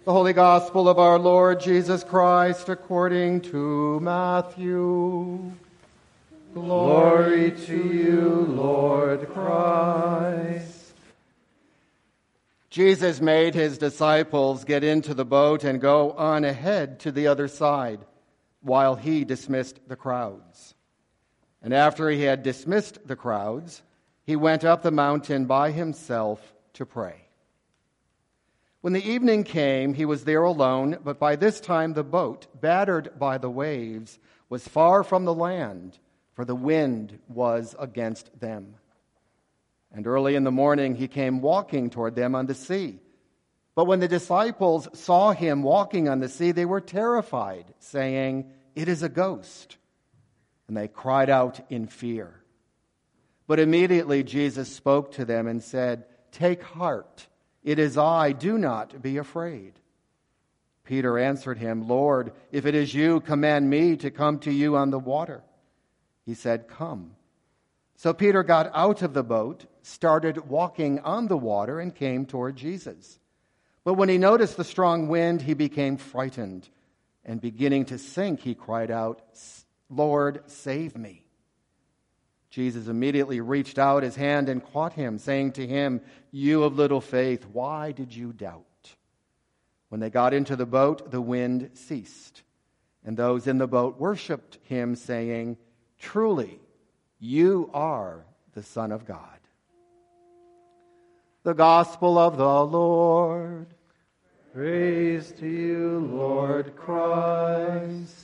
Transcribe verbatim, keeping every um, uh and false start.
The Holy Gospel of our Lord Jesus Christ according to Matthew. Glory to you, Lord Christ. Jesus made his disciples get into the boat and go on ahead to the other side, while he dismissed the crowds. And after he had dismissed the crowds, he went up the mountain by himself to pray. When the evening came, he was there alone, but by this time the boat, battered by the waves, was far from the land, for the wind was against them. And early in the morning he came walking toward them on the sea. But when the disciples saw him walking on the sea, they were terrified, saying, "It is a ghost." And they cried out in fear. But immediately Jesus spoke to them and said, "Take heart. It is I, do not be afraid." Peter answered him, "Lord, if it is you, command me to come to you on the water." He said, "Come." So Peter got out of the boat, started walking on the water, and came toward Jesus. But when he noticed the strong wind, he became frightened, and beginning to sink, he cried out, "Lord, save me." Jesus immediately reached out his hand and caught him, saying to him, "You of little faith, why did you doubt?" When they got into the boat, the wind ceased, and those in the boat worshipped him, saying, "Truly, you are the Son of God." The Gospel of the Lord. Praise to you, Lord Christ.